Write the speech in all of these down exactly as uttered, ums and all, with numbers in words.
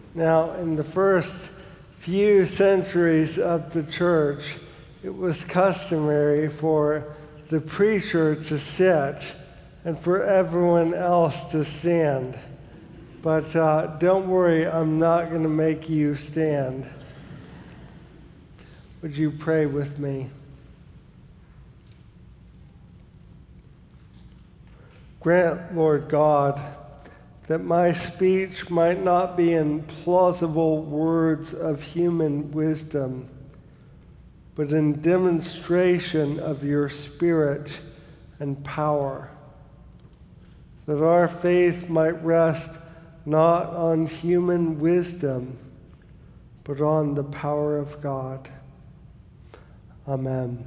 Now, in the first few centuries of the church, it was customary for the preacher to sit and for everyone else to stand. But uh, don't worry, I'm not going to make you stand. Would you pray with me? Grant, Lord God, that my speech might not be in plausible words of human wisdom, but in demonstration of your Spirit and power, that our faith might rest not on human wisdom, but on the power of God. Amen.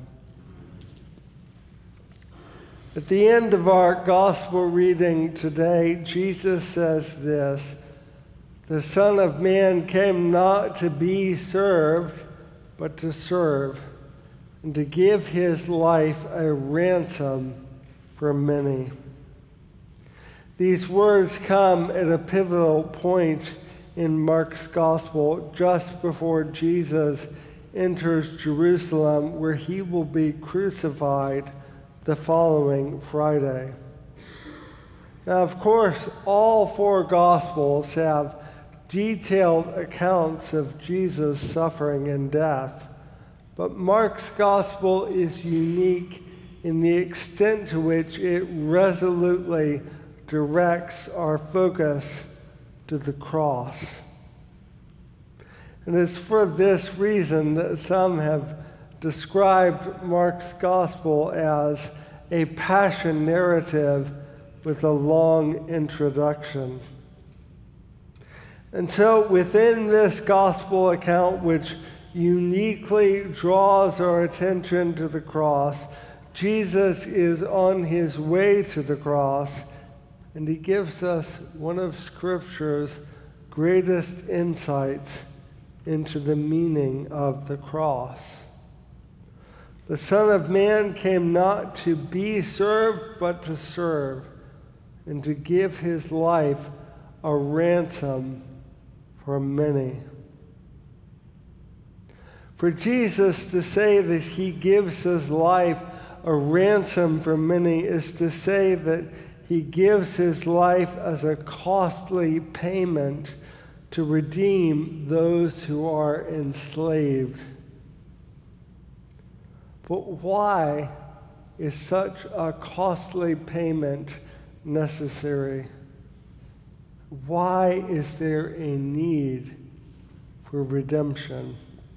At the end of our gospel reading today, Jesus says this: "The Son of Man came not to be served, but to serve, and to give his life a ransom for many." These words come at a pivotal point in Mark's gospel, just before Jesus enters Jerusalem, where he will be crucified the following Friday. Now, of course, all four Gospels have detailed accounts of Jesus' suffering and death, but Mark's Gospel is unique in the extent to which it resolutely directs our focus to the cross. And it's for this reason that some have described Mark's gospel as a passion narrative with a long introduction. And so within this gospel account, which uniquely draws our attention to the cross, Jesus is on his way to the cross, and he gives us one of Scripture's greatest insights into the meaning of the cross. The Son of Man came not to be served, but to serve, and to give his life a ransom for many. For Jesus to say that he gives his life a ransom for many is to say that he gives his life as a costly payment to redeem those who are enslaved. But why is such a costly payment necessary? Why is there a need for redemption?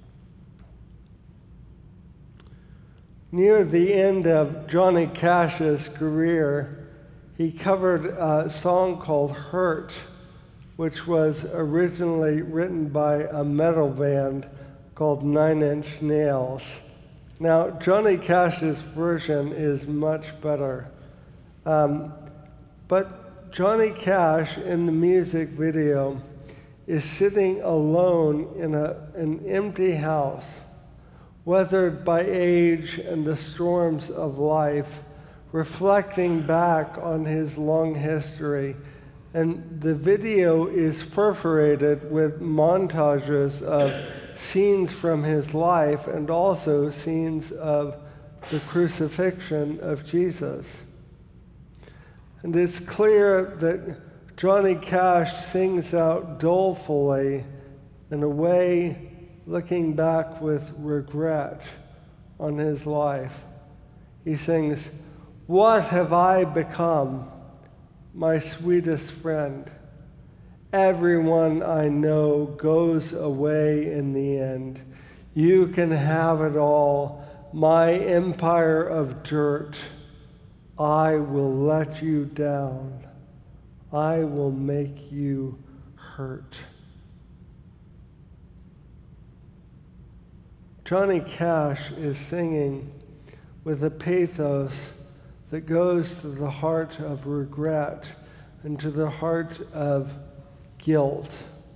Near the end of Johnny Cash's career, he covered a song called "Hurt," which was originally written by a metal band called Nine Inch Nails. Now, Johnny Cash's version is much better. Um, but Johnny Cash in the music video is sitting alone in a, an empty house, weathered by age and the storms of life, reflecting back on his long history. And the video is perforated with montages of scenes from his life and also scenes of the crucifixion of Jesus. And it's clear that Johnny Cash sings out dolefully, in a way looking back with regret on his life. He sings, "What have I become, my sweetest friend? Everyone I know goes away in the end. You can have it all, my empire of dirt. I will let you down. I will make you hurt." Johnny Cash is singing with a pathos that goes to the heart of regret and to the heart of guilt.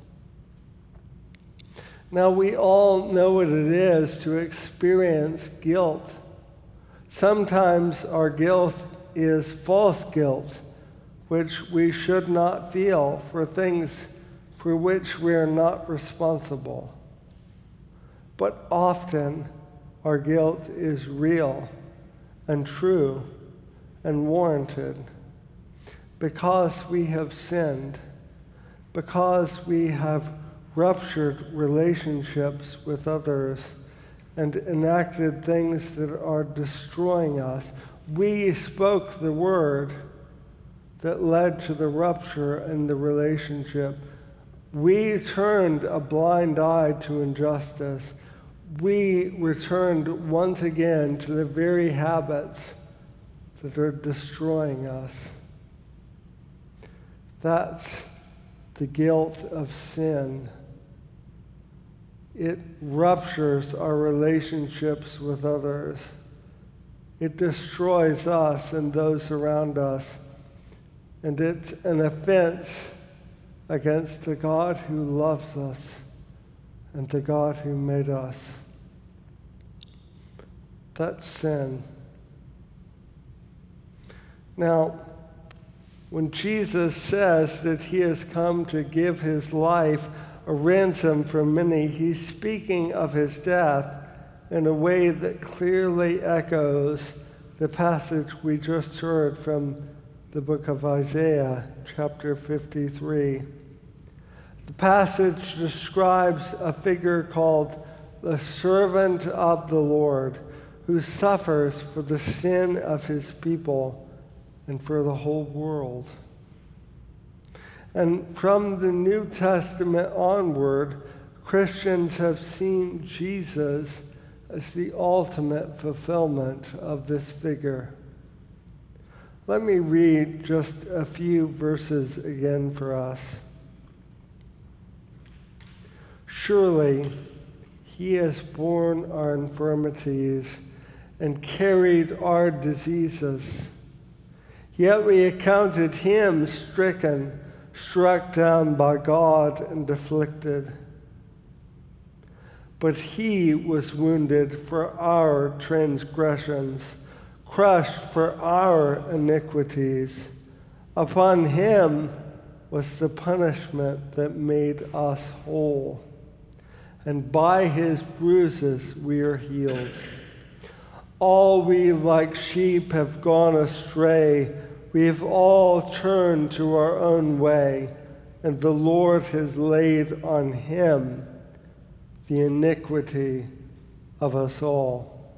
Now, we all know what it is to experience guilt. Sometimes our guilt is false guilt, which we should not feel for things for which we are not responsible. But often our guilt is real and true and warranted because we have sinned, because we have ruptured relationships with others and enacted things that are destroying us. We spoke the word that led to the rupture in the relationship. We turned a blind eye to injustice. We returned once again to the very habits that are destroying us. That's the guilt of sin. It ruptures our relationships with others. It destroys us and those around us. And it's an offense against the God who loves us and the God who made us. That's sin. Now, when Jesus says that he has come to give his life a ransom for many, he's speaking of his death in a way that clearly echoes the passage we just heard from the book of Isaiah, chapter fifty-three. The passage describes a figure called the servant of the Lord, who suffers for the sin of his people and for the whole world. And from the New Testament onward, Christians have seen Jesus as the ultimate fulfillment of this figure. Let me read just a few verses again for us. Surely he has borne our infirmities and carried our diseases. Yet we accounted him stricken, struck down by God, and afflicted. But he was wounded for our transgressions, crushed for our iniquities. Upon him was the punishment that made us whole, and by his bruises we are healed. All we like sheep have gone astray. We have all turned to our own way, and the Lord has laid on him the iniquity of us all.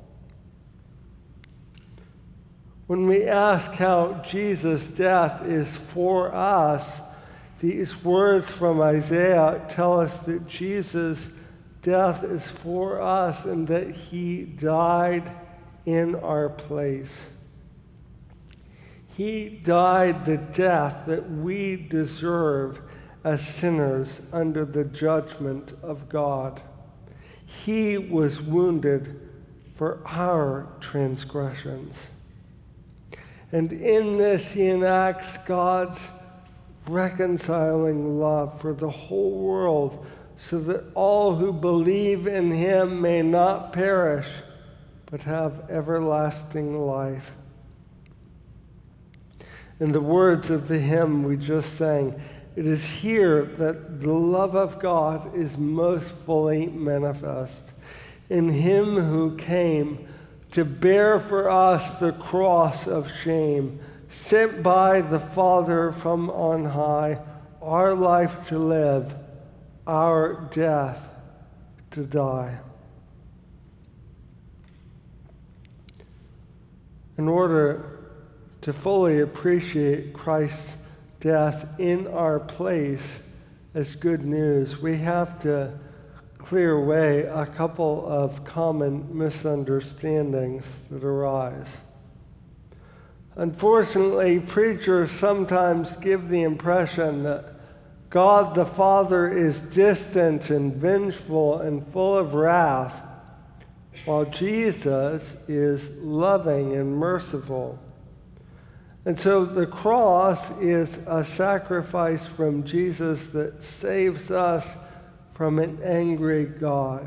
When we ask how Jesus' death is for us, these words from Isaiah tell us that Jesus' death is for us and that he died in our place. He died the death that we deserve as sinners under the judgment of God. He was wounded for our transgressions. And in this, he enacts God's reconciling love for the whole world, so that all who believe in him may not perish, but have everlasting life. In the words of the hymn we just sang, it is here that the love of God is most fully manifest. In him who came to bear for us the cross of shame, sent by the Father from on high, our life to live, our death to die. In order to fully appreciate Christ's death in our place as good news, we have to clear away a couple of common misunderstandings that arise. Unfortunately, preachers sometimes give the impression that God the Father is distant and vengeful and full of wrath, while Jesus is loving and merciful. And so the cross is a sacrifice from Jesus that saves us from an angry God.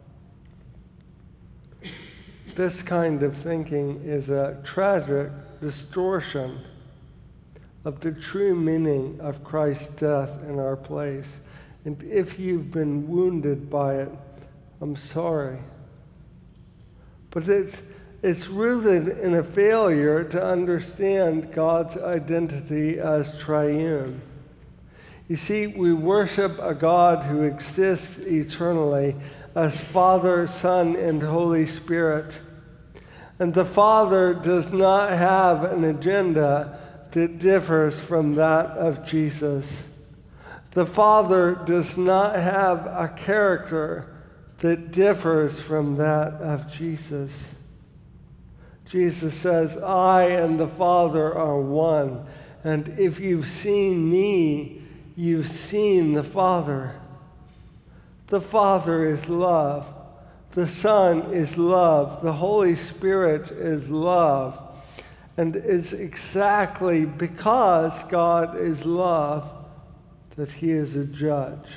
This kind of thinking is a tragic distortion of the true meaning of Christ's death in our place. And if you've been wounded by it, I'm sorry. But it's, it's rooted in a failure to understand God's identity as triune. You see, we worship a God who exists eternally as Father, Son, and Holy Spirit. And the Father does not have an agenda that differs from that of Jesus. The Father does not have a character that differs from that of Jesus. Jesus says, I and the Father are one, and if you've seen me, you've seen the Father. The Father is love. The Son is love. The Holy Spirit is love. And it's exactly because God is love that he is a judge.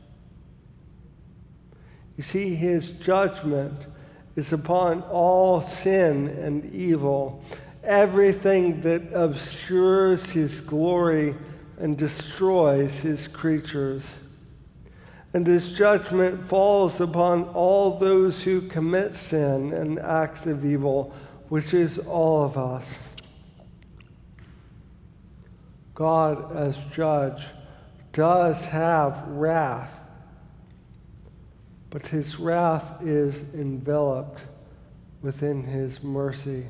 You see, his judgment is upon all sin and evil, everything that obscures his glory and destroys his creatures. And his judgment falls upon all those who commit sin and acts of evil, which is all of us. God, as judge, does have wrath, but his wrath is enveloped within his mercy.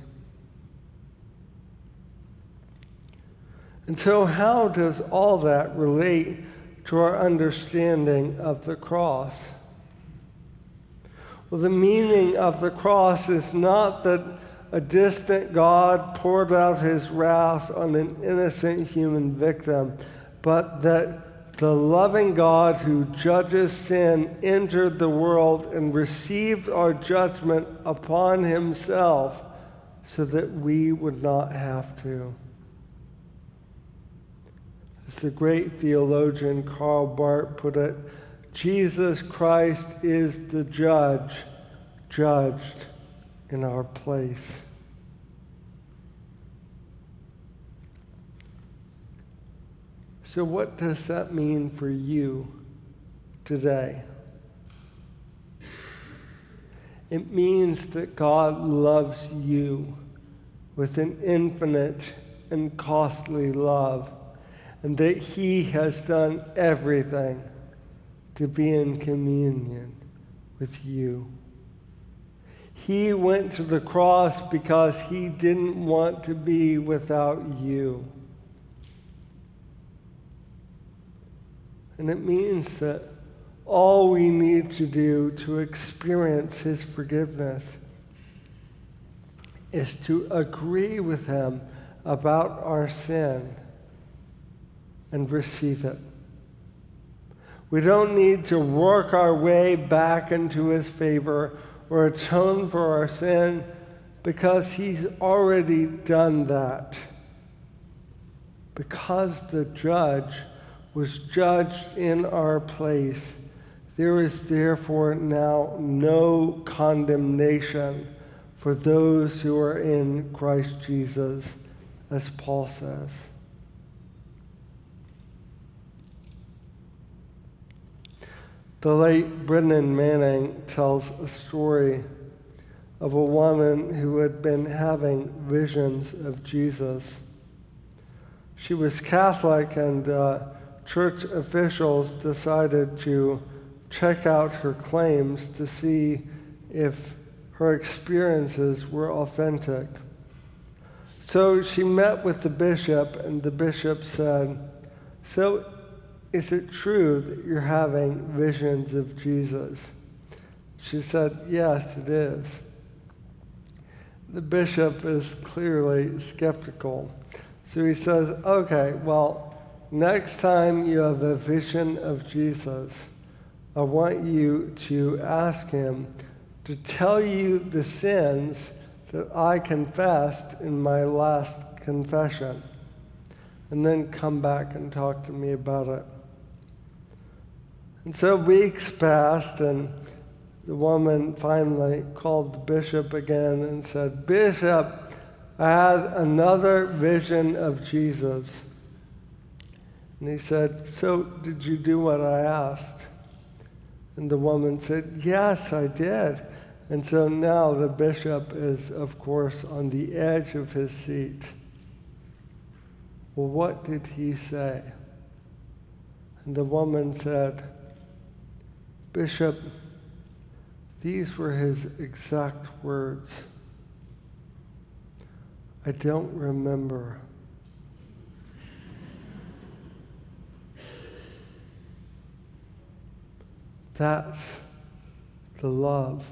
And so how does all that relate to our understanding of the cross? Well, the meaning of the cross is not that a distant God poured out his wrath on an innocent human victim, but that the loving God who judges sin entered the world and received our judgment upon himself so that we would not have to. As the great theologian Karl Barth put it, Jesus Christ is the judge, judged in our place. So what does that mean for you today? It means that God loves you with an infinite and costly love, and that he has done everything to be in communion with you. He went to the cross because he didn't want to be without you. And it means that all we need to do to experience his forgiveness is to agree with him about our sin and receive it. We don't need to work our way back into his favor or atone for our sin because he's already done that. Because the judge was judged in our place, there is therefore now no condemnation for those who are in Christ Jesus, as Paul says. The late Brennan Manning tells a story of a woman who had been having visions of Jesus. She was Catholic, and uh, church officials decided to check out her claims to see if her experiences were authentic. So she met with the bishop, and the bishop said, "So, is it true that you're having visions of Jesus?" She said, "Yes, it is." The bishop is clearly skeptical. So he says, "Okay, well, next time you have a vision of Jesus, I want you to ask him to tell you the sins that I confessed in my last confession, and then come back and talk to me about it." And so weeks passed, and the woman finally called the bishop again and said, "Bishop, I had another vision of Jesus. And he said, "So did you do what I asked?" And the woman said, "Yes, I did." And so now the bishop is, of course, on the edge of his seat. Well, what did he say? And the woman said, "Bishop, these were his exact words. I don't remember." That's the love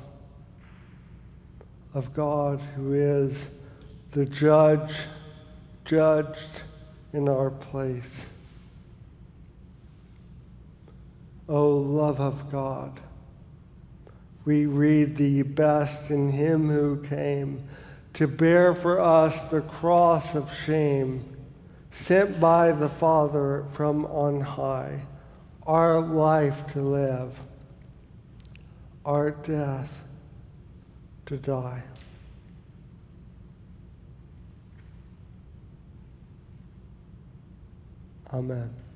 of God, who is the judge, judged in our place. Oh, love of God, we read the best in him who came to bear for us the cross of shame, sent by the Father from on high, our life to live, our death to die. Amen.